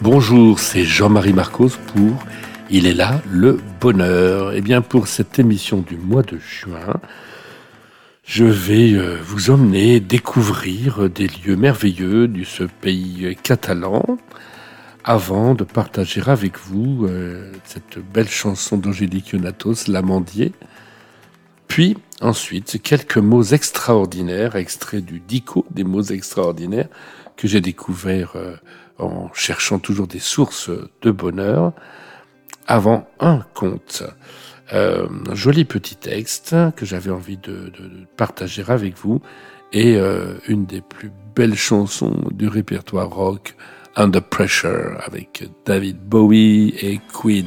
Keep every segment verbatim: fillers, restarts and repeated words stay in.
Bonjour, c'est Jean-Marie Marcos pour Il est là, le bonheur. Eh bien, pour cette émission du mois de juin, je vais euh, vous emmener découvrir des lieux merveilleux de ce pays catalan avant de partager avec vous euh, cette belle chanson d'Angélique Ionatos, L'Amandier. Puis, ensuite, quelques mots extraordinaires, extraits du Dico, des mots extraordinaires que j'ai découverts euh, en cherchant toujours des sources de bonheur, avant un conte. Euh, un joli petit texte que j'avais envie de, de, de partager avec vous, et euh, une des plus belles chansons du répertoire rock, Under Pressure, avec David Bowie et Queen.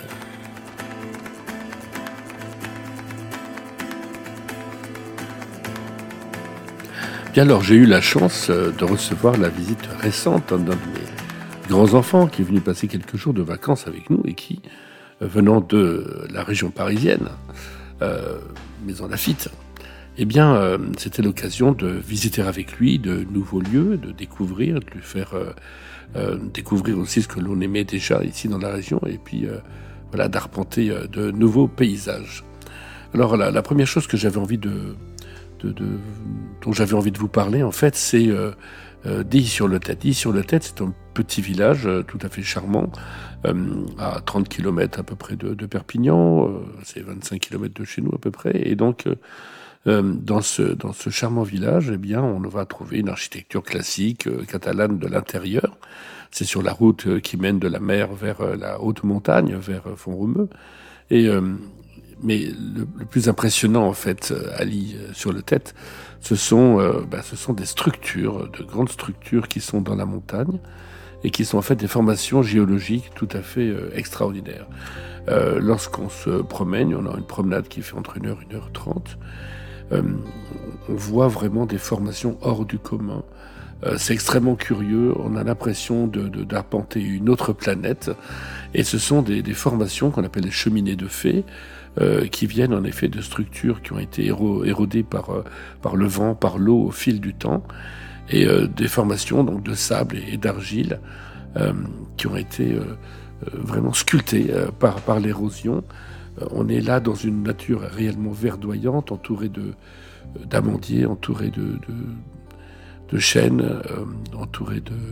Bien alors, j'ai eu la chance de recevoir la visite récente d'un de mes grands-enfants qui est venu passer quelques jours de vacances avec nous et qui, venant de la région parisienne, euh, Maison Lafitte, eh bien, euh, c'était l'occasion de visiter avec lui de nouveaux lieux, de découvrir, de lui faire euh, euh, découvrir aussi ce que l'on aimait déjà ici dans la région, et puis euh, voilà, d'arpenter euh, de nouveaux paysages. Alors, la, la première chose que j'avais envie de De, de, dont j'avais envie de vous parler, en fait, c'est euh, euh, Dilly-sur-le-Tête. Dilly-sur-le-Tête, c'est un petit village euh, tout à fait charmant, euh, à trente kilomètres à peu près de, de Perpignan, euh, c'est vingt-cinq kilomètres de chez nous à peu près, et donc euh, dans, ce, dans ce charmant village, eh bien, on va trouver une architecture classique euh, catalane de l'intérieur. C'est sur la route euh, qui mène de la mer vers euh, la haute montagne, vers euh, Font-Romeu, et euh, mais le, le plus impressionnant, en fait, à Dilly-sur-le-Tête, ce sont, euh, bah, ce sont des structures, de grandes structures qui sont dans la montagne et qui sont en fait des formations géologiques tout à fait euh, extraordinaires. Euh, lorsqu'on se promène, on a une promenade qui fait entre une heure et une heure trente, euh, on voit vraiment des formations hors du commun. Euh, c'est extrêmement curieux, on a l'impression de, de, d'arpenter une autre planète, et ce sont des, des formations qu'on appelle les cheminées de fées, Euh, qui viennent en effet de structures qui ont été éro- érodées par, euh, par le vent, par l'eau au fil du temps, et euh, des formations donc de sable et, et d'argile euh, qui ont été euh, euh, vraiment sculptées euh, par, par l'érosion. Euh, on est là dans une nature réellement verdoyante, entourée de, d'amandiers, entourée de, de, de chênes, euh, entourée de,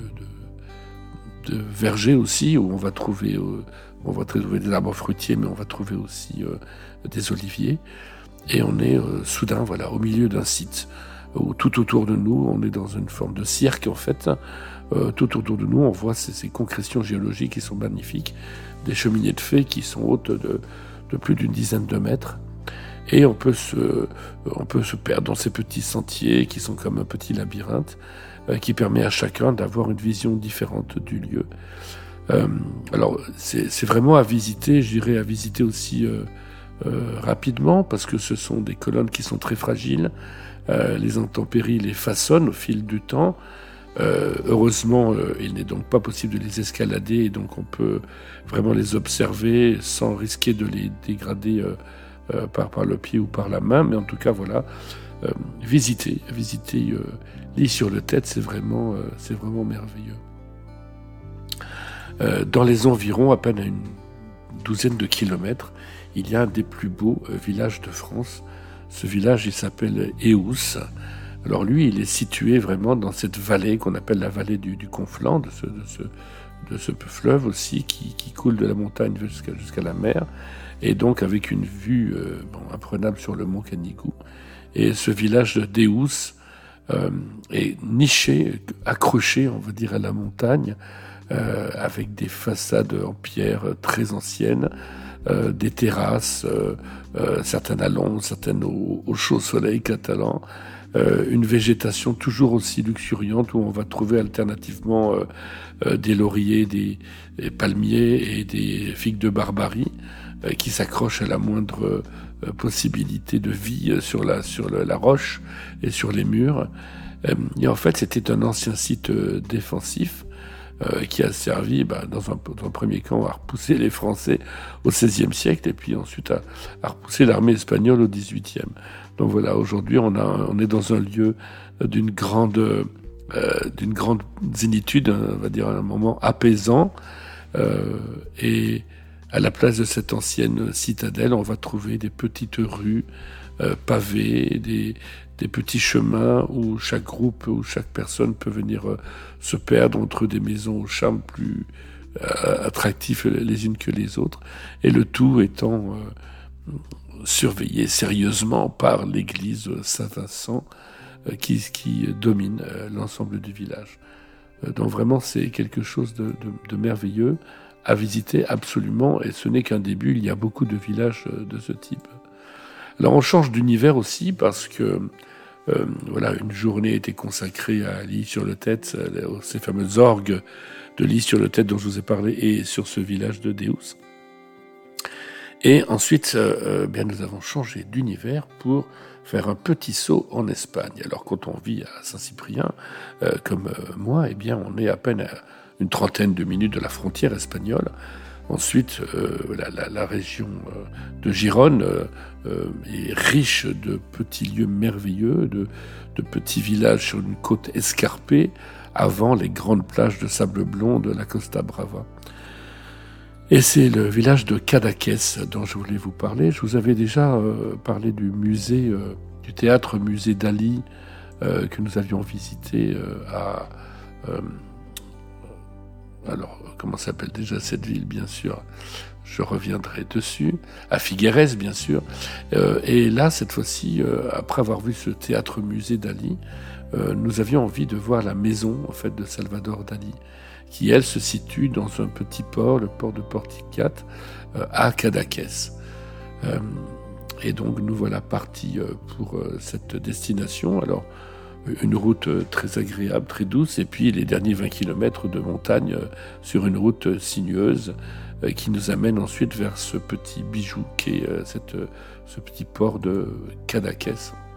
de, de vergers aussi, où on va trouver... Euh, On va trouver des arbres fruitiers, mais on va trouver aussi euh, des oliviers. Et on est euh, soudain, voilà, au milieu d'un site où tout autour de nous, on est dans une forme de cirque, en fait. Euh, tout autour de nous, on voit ces, ces concrétions géologiques qui sont magnifiques, des cheminées de fées qui sont hautes de, de plus d'une dizaine de mètres. Et on peut se, on peut se perdre dans ces petits sentiers qui sont comme un petit labyrinthe, euh, qui permet à chacun d'avoir une vision différente du lieu. Euh, alors, c'est, c'est vraiment à visiter, je dirais à visiter aussi euh, euh, rapidement, parce que ce sont des colonnes qui sont très fragiles. Euh, les intempéries les façonnent au fil du temps. Euh, heureusement, euh, il n'est donc pas possible de les escalader, et donc on peut vraiment les observer sans risquer de les dégrader euh, euh, par, par le pied ou par la main. Mais en tout cas, voilà, euh, visiter, visiter euh, Dilly-sur-le-Tête, c'est vraiment, euh, c'est vraiment merveilleux. Euh, dans les environs, à peine à une douzaine de kilomètres, il y a un des plus beaux euh, villages de France. Ce village, il s'appelle Eous. Alors lui, il est situé vraiment dans cette vallée qu'on appelle la vallée du, du Conflent, de ce, de ce, de ce fleuve aussi qui, qui coule de la montagne jusqu'à, jusqu'à la mer, et donc avec une vue euh, bon, imprenable sur le mont Canigou. Et ce village d'Eous euh, est niché, accroché, on va dire, à la montagne, Euh, avec des façades en pierre très anciennes, euh, des terrasses, euh, euh, certaines à l'ombre, certaines au, au chaud soleil catalan, euh, une végétation toujours aussi luxuriante où on va trouver alternativement euh, euh, des lauriers, des, des palmiers et des figues de Barbarie euh, qui s'accrochent à la moindre euh, possibilité de vie sur la, sur le, la roche et sur les murs. Euh, et en fait, c'était un ancien site euh, défensif Euh, qui a servi, bah, dans, un, dans un premier temps, à repousser les Français au seizième siècle, et puis ensuite à, à repousser l'armée espagnole au dix-huitième. Donc voilà, aujourd'hui, on, a, on est dans un lieu d'une grande euh, d'une grande zénitude, on va dire un moment apaisant. Euh, et à la place de cette ancienne citadelle, on va trouver des petites rues euh, pavées, des, des petits chemins où chaque groupe, où chaque personne peut venir euh, se perdre entre des maisons au charme plus euh, attractifs les unes que les autres, et le tout étant euh, surveillé sérieusement par l'église Saint-Vincent euh, qui, qui domine euh, l'ensemble du village. Euh, donc vraiment, c'est quelque chose de, de, de merveilleux à visiter absolument, et ce n'est qu'un début, il y a beaucoup de villages euh, de ce type. Alors on change d'univers aussi parce que euh, voilà, une journée était consacrée à Ly-sur-le-Tête, euh, ces fameuses orgues de Ly-sur-le-Tête dont je vous ai parlé, et sur ce village de Deus. Et ensuite, euh, bien, nous avons changé d'univers pour faire un petit saut en Espagne. Alors quand on vit à Saint-Cyprien, euh, comme euh, moi, eh bien, on est à peine à une trentaine de minutes de la frontière espagnole. Ensuite, euh, la, la, la région euh, de Gironne euh, euh, est riche de petits lieux merveilleux, de, de petits villages sur une côte escarpée, avant les grandes plages de sable blond de la Costa Brava. Et c'est le village de Cadaqués dont je voulais vous parler. Je vous avais déjà euh, parlé du musée, euh, du théâtre-musée Dali euh, que nous avions visité euh, à... Euh, alors, comment s'appelle déjà cette ville, bien sûr, je reviendrai dessus, à Figueres, bien sûr. Euh, et là, cette fois-ci, euh, après avoir vu ce théâtre-musée Dali, euh, nous avions envie de voir la maison, en fait, de Salvador Dali, qui, elle, se situe dans un petit port, le port de Porticat, euh, à Cadaqués. Euh, et donc, nous voilà partis euh, pour euh, cette destination. Alors, une route très agréable, très douce, et puis les derniers vingt kilomètres de montagne euh, sur une route sinueuse euh, qui nous amène ensuite vers ce petit bijou qui est euh, cette, ce petit port de Cadaqués.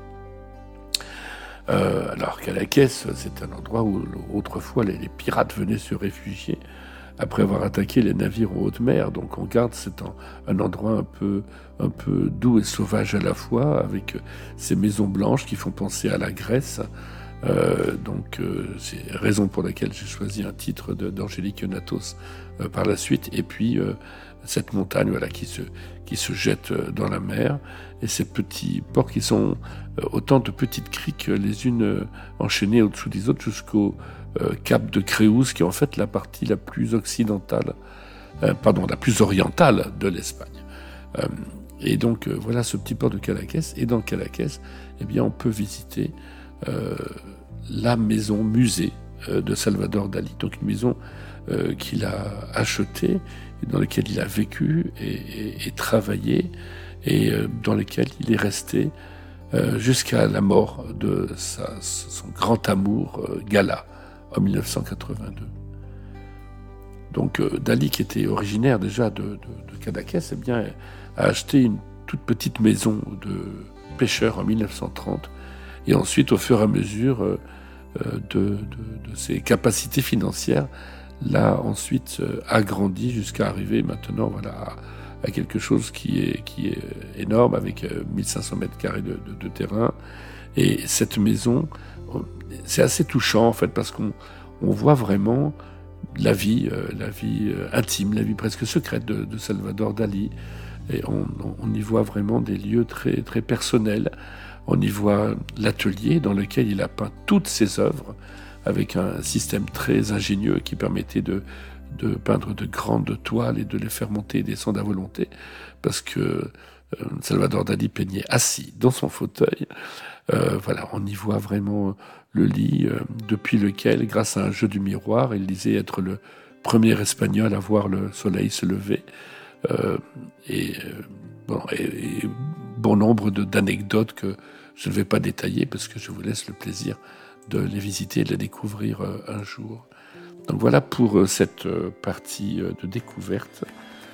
Euh, alors Cadaqués, c'est un endroit où autrefois les, les pirates venaient se réfugier après avoir attaqué les navires en haute mer. Donc on garde c'est un, un endroit un peu, un peu doux et sauvage à la fois, avec ces maisons blanches qui font penser à la Grèce. Euh, donc euh, c'est la raison pour laquelle j'ai choisi un titre de, d'Angélique Natos euh, par la suite. Et puis euh, cette montagne voilà, qui, se, qui se jette dans la mer, et ces petits ports qui sont euh, autant de petites criques les unes euh, enchaînées au-dessous des autres jusqu'au euh, cap de Créouse, qui est en fait la partie la plus occidentale, euh, pardon, la plus orientale de l'Espagne. Euh, et donc euh, voilà ce petit port de Cadaqués, et dans Cadaqués, eh bien, on peut visiter euh, la maison musée euh, de Salvador Dali, donc une maison euh, qu'il a achetée, et dans laquelle il a vécu et, et, et travaillé, et euh, dans laquelle il est resté euh, jusqu'à la mort de sa, son grand amour, euh, Gala, en dix-neuf cent quatre-vingt-deux. Donc euh, Dali, qui était originaire déjà de, de, de Cadaqués, eh bien, a acheté une toute petite maison de pêcheur en dix-neuf cent trente, et ensuite, au fur et à mesure euh, de, de, de ses capacités financières, l'a ensuite euh, agrandi jusqu'à arriver maintenant voilà, à, à quelque chose qui est, qui est énorme, avec euh, mille cinq cents mètres carrés de, de, de terrain. Et cette maison, c'est assez touchant en fait, parce qu'on on voit vraiment la vie, euh, la vie euh, intime, la vie presque secrète de, de Salvador Dali. Et on, on y voit vraiment des lieux très, très personnels. On y voit l'atelier dans lequel il a peint toutes ses œuvres, avec un système très ingénieux qui permettait de, de peindre de grandes toiles et de les faire monter et descendre à volonté, parce que euh, Salvador Dali peignait assis dans son fauteuil. Euh, voilà, on y voit vraiment le lit euh, depuis lequel, grâce à un jeu du miroir, il disait être le premier Espagnol à voir le soleil se lever. Euh, et, euh, bon, et, et bon nombre de, d'anecdotes que je ne vais pas détailler parce que je vous laisse le plaisir de les visiter et de les découvrir euh, un jour. Donc voilà pour euh, cette euh, partie euh, de découverte.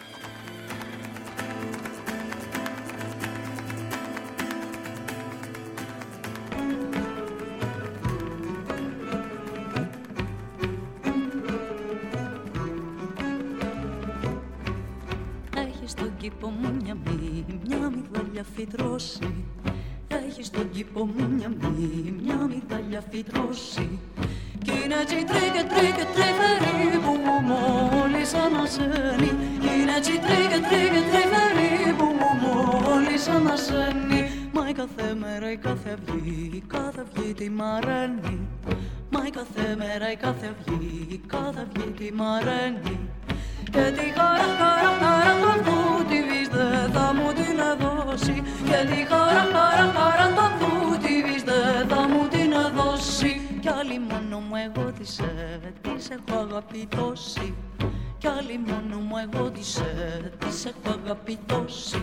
Έχει στον κήπο μου μια μη, μια μυγδαλιά φυτρώσει. Έχει στον κήπο μου μια μη, μια μυγδαλιά φυτρώσει. Κι είναι τσιτρί και τρί και τρυφερή που μόλις ανασένει. Κι είναι τσιτρί και τρί και τρυφερή που μόλις ανασένει. Μα η κάθε μέρα η κάθε αυγή, η κάθε αυγή τη μαραίνει. Μα η κάθε μέρα η κάθε αυγή, η κάθε αυγή τη μαραίνει. Και τη χαρά, χαρά, χαρά του αυτού τη βις δεν θα μου την δώσει. Και τη χαρά, χαρά, χαρά του αυτού τη βις δεν θα μου την δώσει. Κι άλλη μόνο μου εγώ της, ε, της έχω αγάπη τόση. Κι άλλη μόνο μου εγώ της, ε, της έχω αγάπη τόση.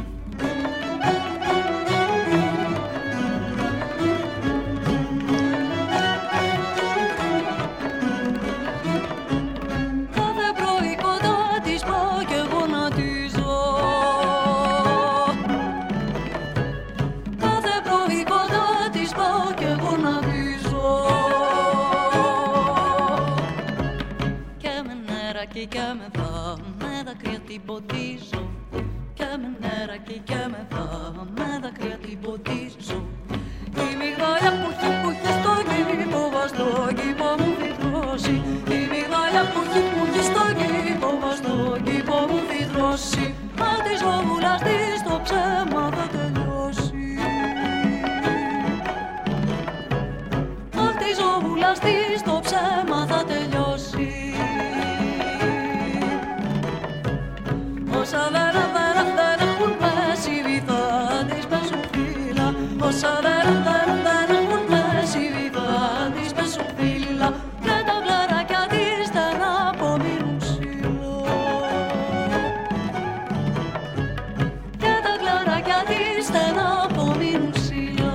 Και με δα, με δάκρυα την ποτίζω. Και με νεράκι και με δα, με δάκρυα την ποτίζω. Η μυγδάλια που έχει, που έχει στον κήπο, βα στον κήπο μου φυτρώσει. Η μυγδάλια που έχει, που έχει στον κήπο, βα στον κήπο μου φυτρώσει. Μα τη ζωβούλα της το ψέμα θα τελειώσει. Μα τη ζωβούλα της το ψέμα θα τελειώσει. Όσα δεν, δεν, δεν έχουν πέσει βυθά της πέσουν φύλλα. Όσα δεν, δεν, δεν έχουν πέσει βυθά της πέσουν φύλλα. Και τα βλαράκια της δεν απομείνουν ξύλο. Και τα βλαράκια της δεν απομείνουν ξύλο.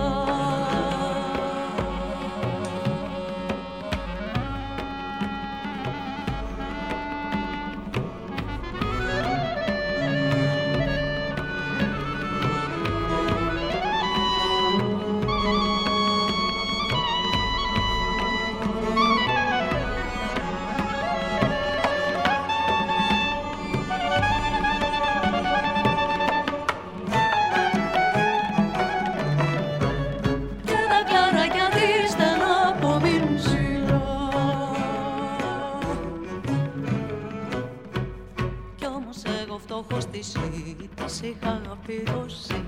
Φτωχός της της είχα αγαπηρώσει.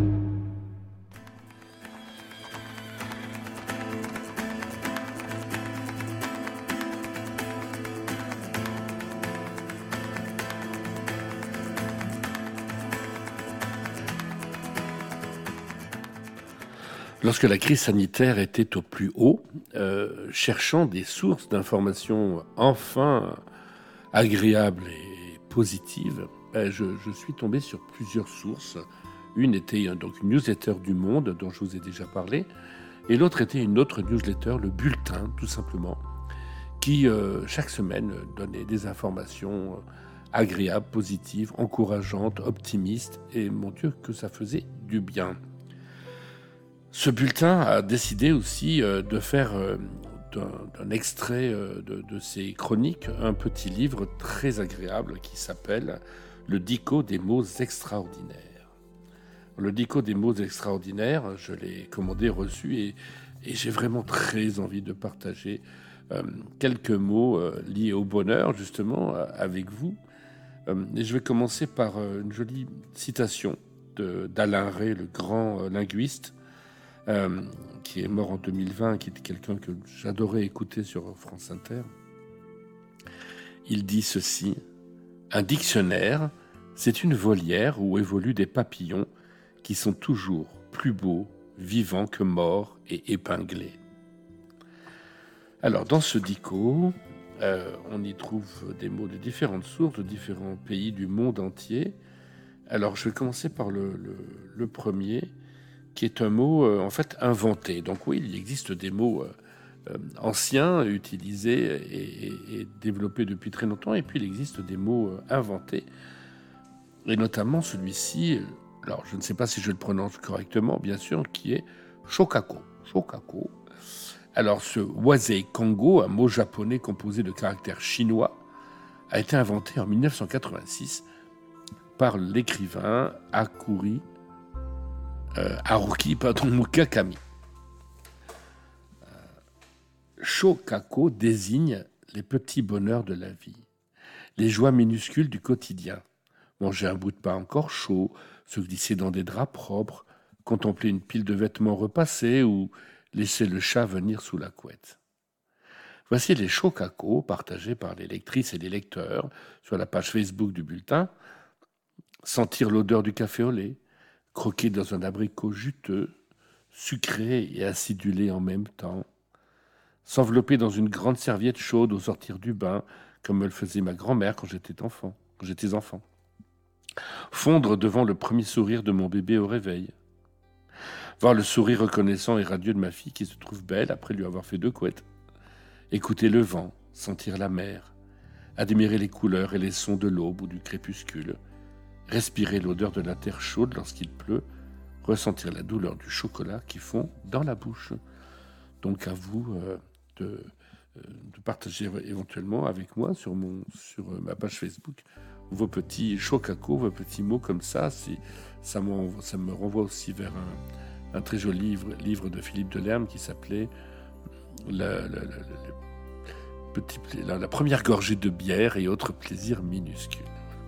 Lorsque la crise sanitaire était au plus haut, euh, cherchant des sources d'informations enfin agréables et positives, Je, je suis tombé sur plusieurs sources. Une était donc une newsletter du Monde, dont je vous ai déjà parlé, et l'autre était une autre newsletter, le Bulletin, tout simplement, qui, euh, chaque semaine, donnait des informations agréables, positives, encourageantes, optimistes, et mon Dieu, que ça faisait du bien. Ce bulletin a décidé aussi euh, de faire... Euh, D'un, d'un extrait de, de ces chroniques, un petit livre très agréable qui s'appelle « Le dico des mots extraordinaires ». Le dico des mots extraordinaires, je l'ai commandé, reçu, et, et j'ai vraiment très envie de partager euh, quelques mots euh, liés au bonheur, justement, euh, avec vous. Euh, et je vais commencer par euh, une jolie citation de, d'Alain Rey, le grand euh, linguiste, Euh, qui est mort en deux mille vingt, qui était quelqu'un que j'adorais écouter sur France Inter. Il dit ceci: un dictionnaire, c'est une volière où évoluent des papillons qui sont toujours plus beaux, vivants que morts et épinglés. Alors, dans ce dico, euh, on y trouve des mots de différentes sources, de différents pays du monde entier. Alors, je vais commencer par le, le, le premier, qui est un mot euh, en fait inventé. Donc oui, il existe des mots euh, euh, anciens, utilisés et, et, et développés depuis très longtemps, et puis il existe des mots euh, inventés, et notamment celui-ci, alors je ne sais pas si je le prononce correctement, bien sûr, qui est shokako. Shokako. Alors ce wasei kango, un mot japonais composé de caractères chinois, a été inventé en dix-neuf cent quatre-vingt-six par l'écrivain Akuri Euh, Haruki, pardon, Murakami. Euh, shokako désignent les petits bonheurs de la vie, les joies minuscules du quotidien. Manger un bout de pain encore chaud, se glisser dans des draps propres, contempler une pile de vêtements repassés ou laisser le chat venir sous la couette. Voici les shokako partagés par les lectrices et les lecteurs sur la page Facebook du bulletin. Sentir l'odeur du café au lait, croquer dans un abricot juteux, sucré et acidulé en même temps, s'envelopper dans une grande serviette chaude au sortir du bain, comme me le faisait ma grand-mère quand j'étais enfant, quand j'étais enfant. Fondre devant le premier sourire de mon bébé au réveil. Voir le sourire reconnaissant et radieux de ma fille qui se trouve belle après lui avoir fait deux couettes. Écouter le vent, sentir la mer, admirer les couleurs et les sons de l'aube ou du crépuscule, respirer l'odeur de la terre chaude lorsqu'il pleut, ressentir la douleur du chocolat qui fond dans la bouche. Donc à vous euh, de, euh, de partager éventuellement avec moi sur, mon, sur euh, ma page Facebook vos petits shokako, vos petits mots comme ça. C'est, ça, ça me renvoie aussi vers un, un très joli livre, livre de Philippe Delerme qui s'appelait la, la, la, la, petit, la, la première gorgée de bière et autres plaisirs minuscules.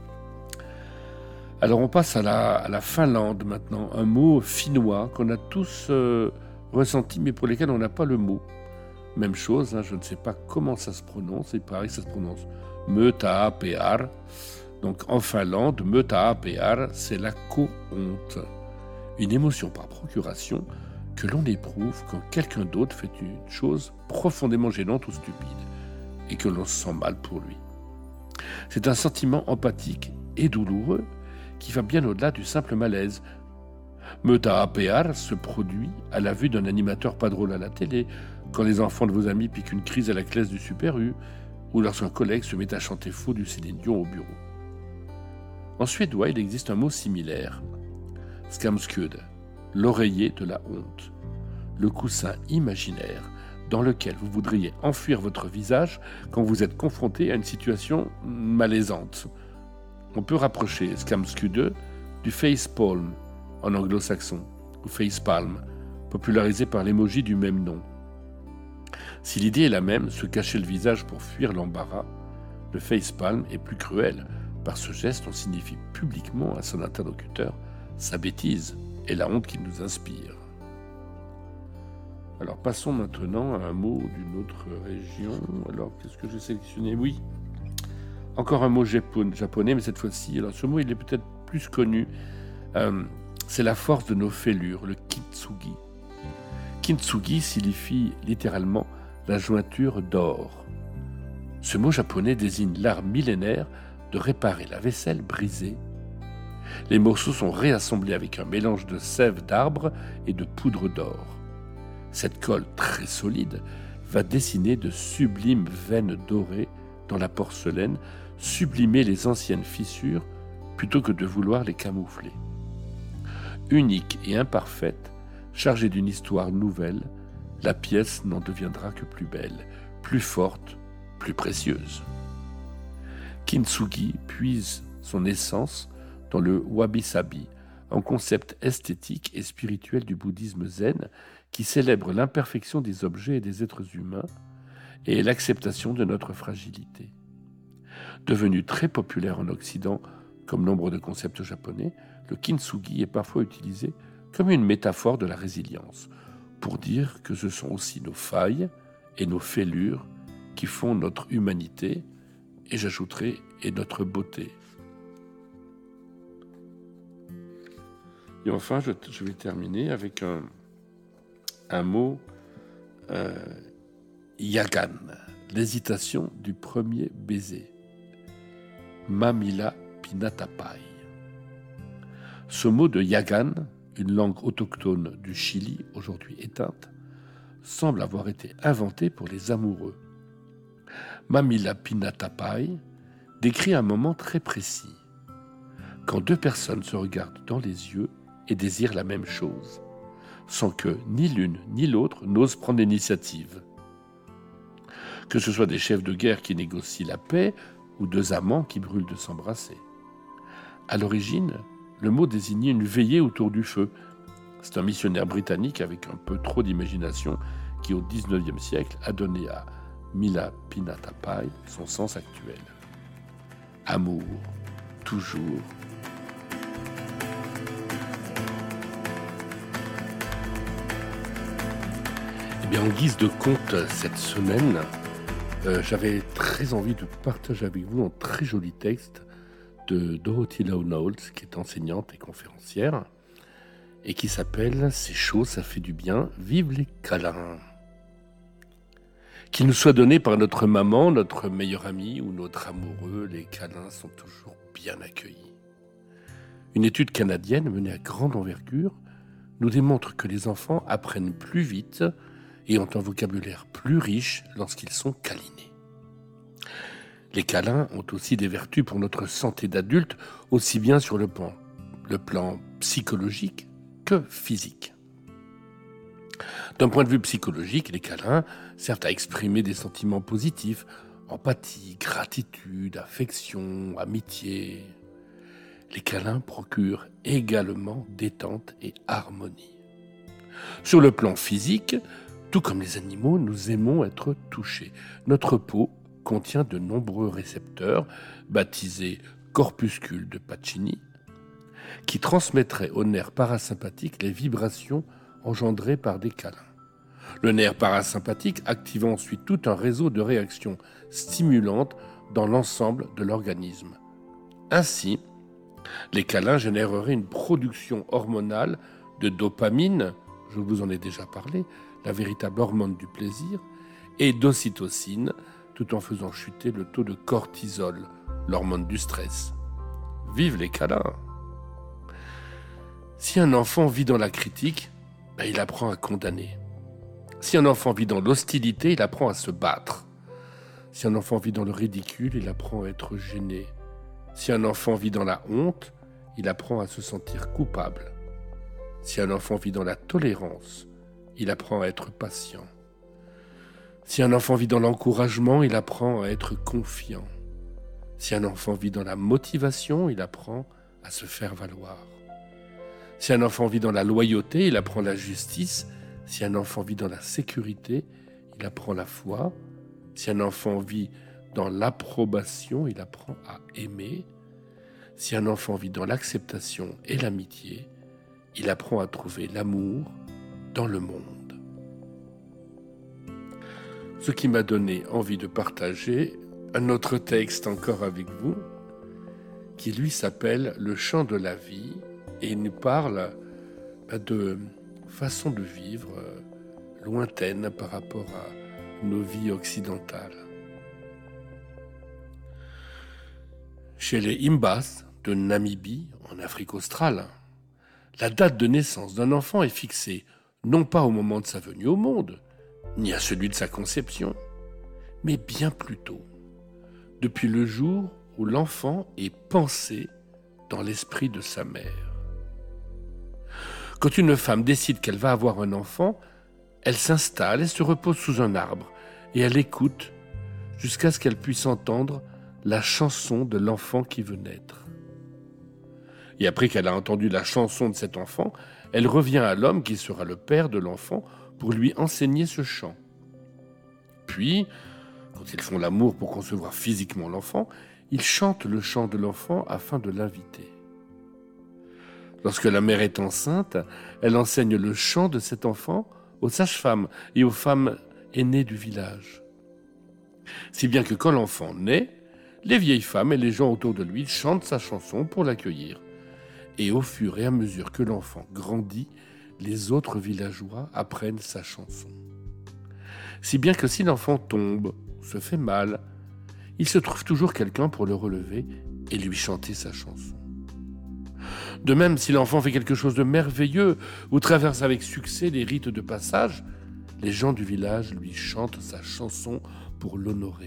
Alors on passe à la, à la Finlande maintenant, un mot finnois qu'on a tous euh, ressenti mais pour lesquels on n'a pas le mot. Même chose, hein, je ne sais pas comment ça se prononce, il paraît que ça se prononce mötaapear. Donc en Finlande, mötaapear, c'est la co-honte, une émotion par procuration que l'on éprouve quand quelqu'un d'autre fait une chose profondément gênante ou stupide et que l'on se sent mal pour lui. C'est un sentiment empathique et douloureux qui va bien au-delà du simple malaise. Mötaapear se produit à la vue d'un animateur pas drôle à la télé, quand les enfants de vos amis piquent une crise à la classe du Super U, ou lorsqu'un collègue se met à chanter faux du Céline Dion au bureau. En suédois, il existe un mot similaire, skamskudd, l'oreiller de la honte, le coussin imaginaire dans lequel vous voudriez enfuir votre visage quand vous êtes confronté à une situation malaisante. On peut rapprocher skamskudd du facepalm en anglo-saxon, ou facepalm, popularisé par l'emoji du même nom. Si l'idée est la même, se cacher le visage pour fuir l'embarras, le facepalm est plus cruel. Par ce geste, on signifie publiquement à son interlocuteur sa bêtise et la honte qu'il nous inspire. Alors passons maintenant à un mot d'une autre région. Alors qu'est-ce que j'ai sélectionné ? Oui, encore un mot japonais, mais cette fois-ci, alors ce mot il est peut-être plus connu. Euh, c'est la force de nos fêlures, le kintsugi. Kintsugi signifie littéralement la jointure d'or. Ce mot japonais désigne l'art millénaire de réparer la vaisselle brisée. Les morceaux sont réassemblés avec un mélange de sève d'arbre et de poudre d'or. Cette colle très solide va dessiner de sublimes veines dorées dans la porcelaine, sublimer les anciennes fissures plutôt que de vouloir les camoufler. Unique et imparfaite, chargée d'une histoire nouvelle, la pièce n'en deviendra que plus belle, plus forte, plus précieuse. Kintsugi puise son essence dans le wabi-sabi, un concept esthétique et spirituel du bouddhisme zen qui célèbre l'imperfection des objets et des êtres humains et l'acceptation de notre fragilité. Devenu très populaire en Occident, comme nombre de concepts japonais, le kintsugi est parfois utilisé comme une métaphore de la résilience, pour dire que ce sont aussi nos failles et nos fêlures qui font notre humanité, et j'ajouterai, et notre beauté. Et enfin, je, je vais terminer avec un, un mot, euh, yagan, l'hésitation du premier baiser. Mamila Pinatapai. Ce mot de yagan, une langue autochtone du Chili, aujourd'hui éteinte, semble avoir été inventé pour les amoureux. Mamila Pinatapai décrit un moment très précis, quand deux personnes se regardent dans les yeux et désirent la même chose, sans que ni l'une ni l'autre n'osent prendre l'initiative. Que ce soit des chefs de guerre qui négocient la paix ou deux amants qui brûlent de s'embrasser. À l'origine, le mot désignait une veillée autour du feu. C'est un missionnaire britannique avec un peu trop d'imagination qui au dix-neuvième siècle a donné à Mila Pinatapai son sens actuel. Amour, toujours. Eh bien, en guise de conte cette semaine, euh, j'avais très envie de partager avec vous un très joli texte de Dorothy Low Knowles, qui est enseignante et conférencière, et qui s'appelle « C'est chaud, ça fait du bien, vive les câlins ». Qu'il nous soit donné par notre maman, notre meilleur ami ou notre amoureux, les câlins sont toujours bien accueillis. Une étude canadienne menée à grande envergure nous démontre que les enfants apprennent plus vite et ont un vocabulaire plus riche lorsqu'ils sont câlinés. Les câlins ont aussi des vertus pour notre santé d'adulte, aussi bien sur le plan, le plan psychologique que physique. D'un point de vue psychologique, les câlins servent à exprimer des sentiments positifs, empathie, gratitude, affection, amitié. Les câlins procurent également détente et harmonie. Sur le plan physique, tout comme les animaux, nous aimons être touchés. Notre peau contient de nombreux récepteurs, baptisés corpuscules de Pacini, qui transmettraient au nerf parasympathique les vibrations engendrées par des câlins. Le nerf parasympathique active ensuite tout un réseau de réactions stimulantes dans l'ensemble de l'organisme. Ainsi, les câlins généreraient une production hormonale de dopamine, je vous en ai déjà parlé, la véritable hormone du plaisir, et d'ocytocine, tout en faisant chuter le taux de cortisol, l'hormone du stress. Vive les câlins! Si un enfant vit dans la critique, ben il apprend à condamner. Si un enfant vit dans l'hostilité, il apprend à se battre. Si un enfant vit dans le ridicule, il apprend à être gêné. Si un enfant vit dans la honte, il apprend à se sentir coupable. Si un enfant vit dans la tolérance, il apprend à être patient. Si un enfant vit dans l'encouragement, il apprend à être confiant. Si un enfant vit dans la motivation, il apprend à se faire valoir. Si un enfant vit dans la loyauté, il apprend la justice. Si un enfant vit dans la sécurité, il apprend la foi. Si un enfant vit dans l'approbation, il apprend à aimer. Si un enfant vit dans l'acceptation et l'amitié, il apprend à trouver l'amour dans le monde. Ce qui m'a donné envie de partager un autre texte encore avec vous, qui lui s'appelle « Le chant de la vie » et il nous parle de façon de vivre lointaine par rapport à nos vies occidentales. Chez les Imbas de Namibie, en Afrique australe, la date de naissance d'un enfant est fixée non pas au moment de sa venue au monde, ni à celui de sa conception, mais bien plus tôt, depuis le jour où l'enfant est pensé dans l'esprit de sa mère. Quand une femme décide qu'elle va avoir un enfant, elle s'installe et se repose sous un arbre, et elle écoute jusqu'à ce qu'elle puisse entendre la chanson de l'enfant qui veut naître. Et après qu'elle a entendu la chanson de cet enfant, elle revient à l'homme qui sera le père de l'enfant pour lui enseigner ce chant. Puis, quand ils font l'amour pour concevoir physiquement l'enfant, ils chantent le chant de l'enfant afin de l'inviter. Lorsque la mère est enceinte, elle enseigne le chant de cet enfant aux sages-femmes et aux femmes aînées du village. Si bien que quand l'enfant naît, les vieilles femmes et les gens autour de lui chantent sa chanson pour l'accueillir. Et au fur et à mesure que l'enfant grandit, les autres villageois apprennent sa chanson. Si bien que si l'enfant tombe, se fait mal, il se trouve toujours quelqu'un pour le relever et lui chanter sa chanson. De même, si l'enfant fait quelque chose de merveilleux ou traverse avec succès les rites de passage, les gens du village lui chantent sa chanson pour l'honorer.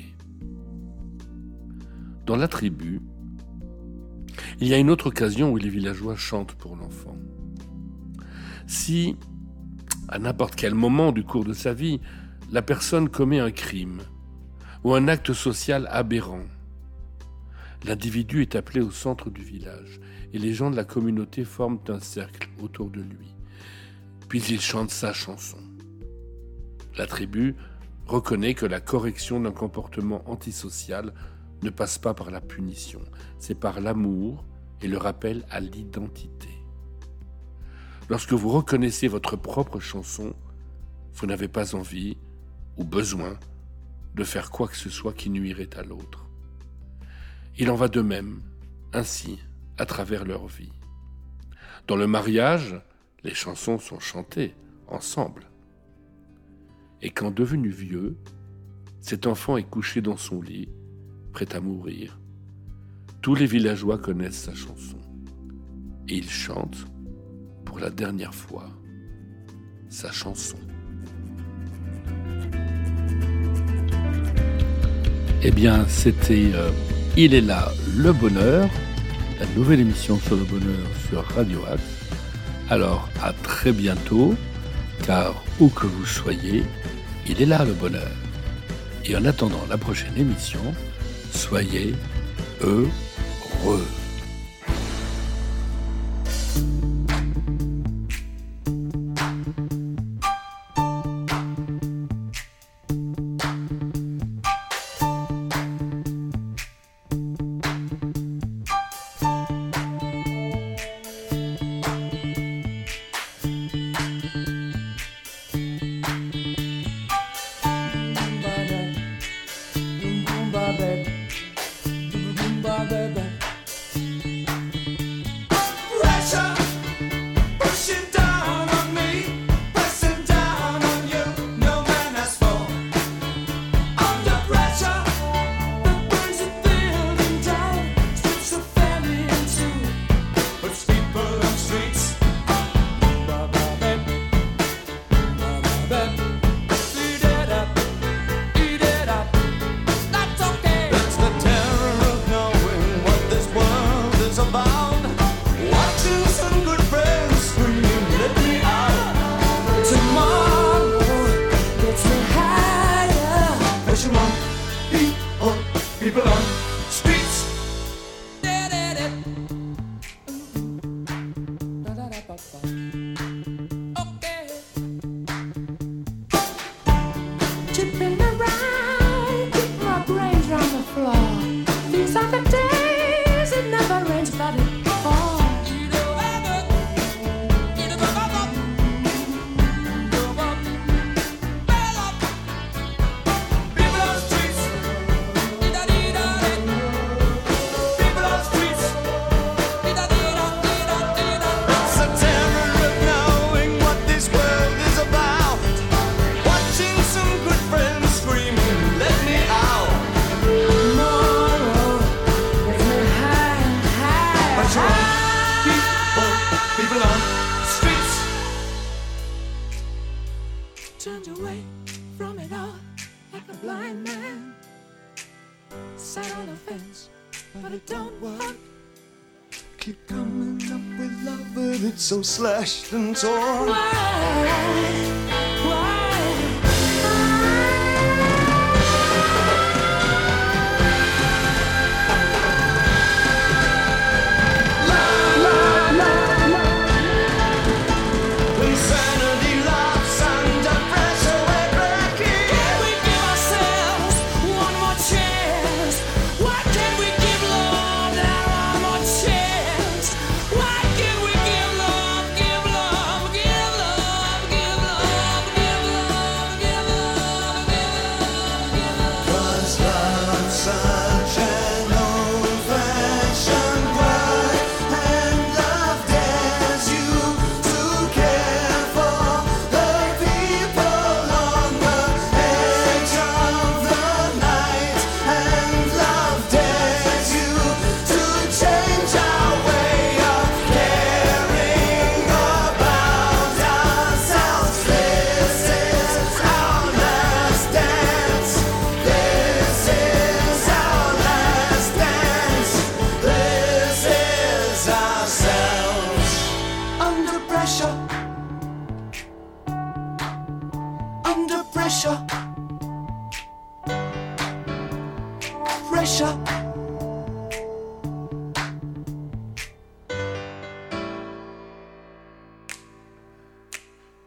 Dans la tribu, il y a une autre occasion où les villageois chantent pour l'enfant. Si, à n'importe quel moment du cours de sa vie, la personne commet un crime ou un acte social aberrant, l'individu est appelé au centre du village et les gens de la communauté forment un cercle autour de lui. Puis il chante sa chanson. La tribu reconnaît que la correction d'un comportement antisocial ne passe pas par la punition, c'est par l'amour et le rappel à l'identité. Lorsque vous reconnaissez votre propre chanson, vous n'avez pas envie ou besoin de faire quoi que ce soit qui nuirait à l'autre. Il en va de même, ainsi, à travers leur vie. Dans le mariage, les chansons sont chantées ensemble. Et quand devenu vieux, cet enfant est couché dans son lit, prêt à mourir. Tous les villageois connaissent sa chanson. Et ils chantent, pour la dernière fois, sa chanson. Eh bien, c'était euh, Il est là, le bonheur, la nouvelle émission sur le bonheur sur Radio Axe. Alors, à très bientôt, car où que vous soyez, il est là le bonheur. Et en attendant la prochaine émission, soyez heureux. So slashed and torn. Why? Pressure